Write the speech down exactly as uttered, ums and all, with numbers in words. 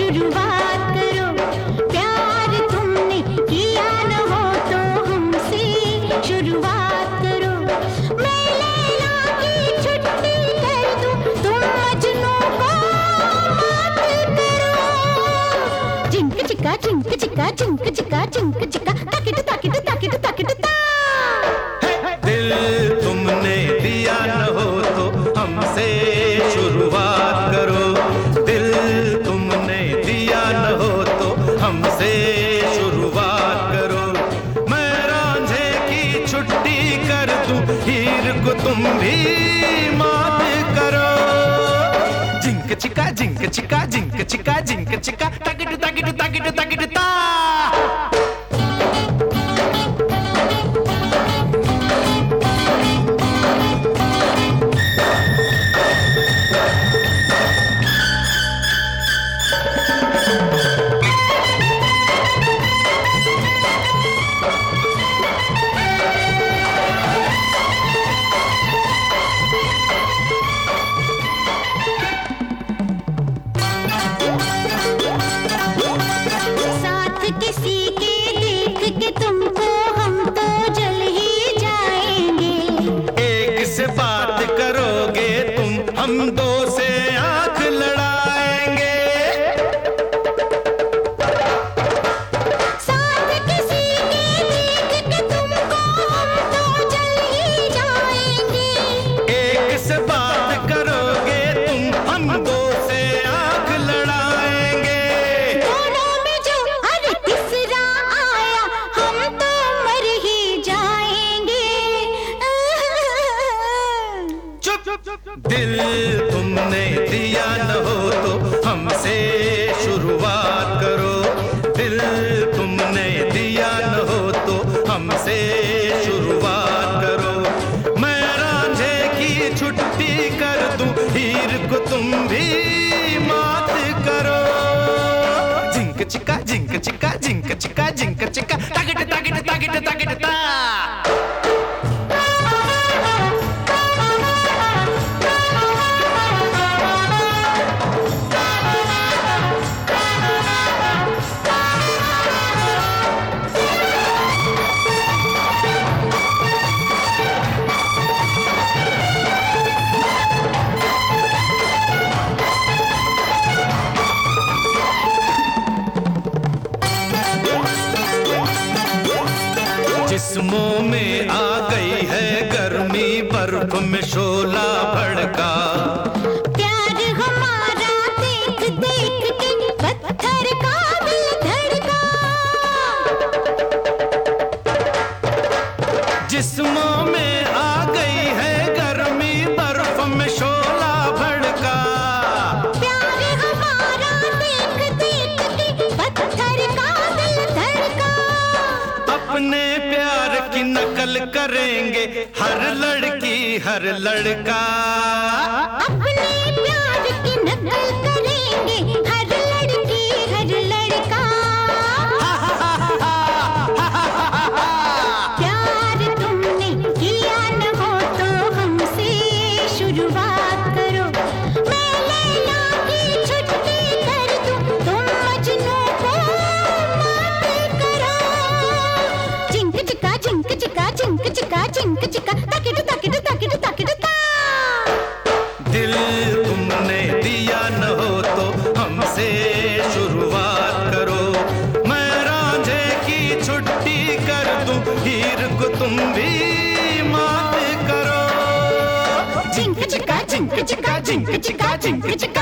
शुरुआत करो। प्यार तुमने किया न हो तो हमसे शुरुआत करो। मैं लैला की छुट्टी कर दूं, तुम मजनू को मात करो। जिंक चिका जिंक चिका जिंक चिका जिंक चिका ताकिट ताकिट ताकिट ताकिट ता। दिल तुमने दिया न हो तो हमसे शुरुआत करो। दिल तुमने दिया न हो तो हमसे शुरुआत करो। मैं रांझे की छुट्टी कर दूं, हीर को तुम भी मात करो। जिंक चिका जिंक चिका जिंक चिका जिंक चिका ताकिट ताकिट ताकिट ताकिट ता। किसी के देख के तुमको हम तो जल ही जाएंगे। एक से बात करोगे तुम, हम दो से आंख लड़ाएंगे। साथ किसी के देख के तुमको हम तो जल ही जाएंगे। एक से बात करोगे तुम, हम दो से आंख लड़ाएंगे। दोनों में जो हर तीसरा आया हम तो मर ही जाएंगे। चुप। दिल तुमने दिया न हो तो हमसे शुरुआत करो। दिल तुमने दिया न हो तो हमसे शुरुआत करो। मैं रांझे की छुट्टी कर दूं, हीर को तुम भी मात करो। जिंक चिका जिंक चिका जिंक चिका जिंक चिका ताकिट ताकिट ताकिट ताकिट ता। जिस्मों में आ गई है गर्मी, बर्फ में शोला भड़का। प्यार हमारा देख देख के पत्थर का दिल धड़का। जिस्मों में आ गई है गर्मी, बर्फ में शोला भड़का। प्यार हमारा देख देख के पत्थर का दिल धड़का। अपने प्यार की नकल करेंगे हर लड़की हर लड़का। अपने प्यार की नकल करेंगे हर लड़की हर लड़का। प्यार तुमने किया न हो तो हमसे शुरुआत करो। मैं लैला की छुट्टी कर दूं, तुम मजनू को मात करो। जिंक चिका जिंक चिका जिंक चिका जिंक चिका ताकिट ताकिट ताकिट ताकिट ता। दिल तुमने दिया न हो तो हमसे शुरुआत करो। मैं रांझे की छुट्टी कर दूं, हीर को तुम भी मात करो। जिंक चिका जिंक चिका जिंक चिका जिंक चिका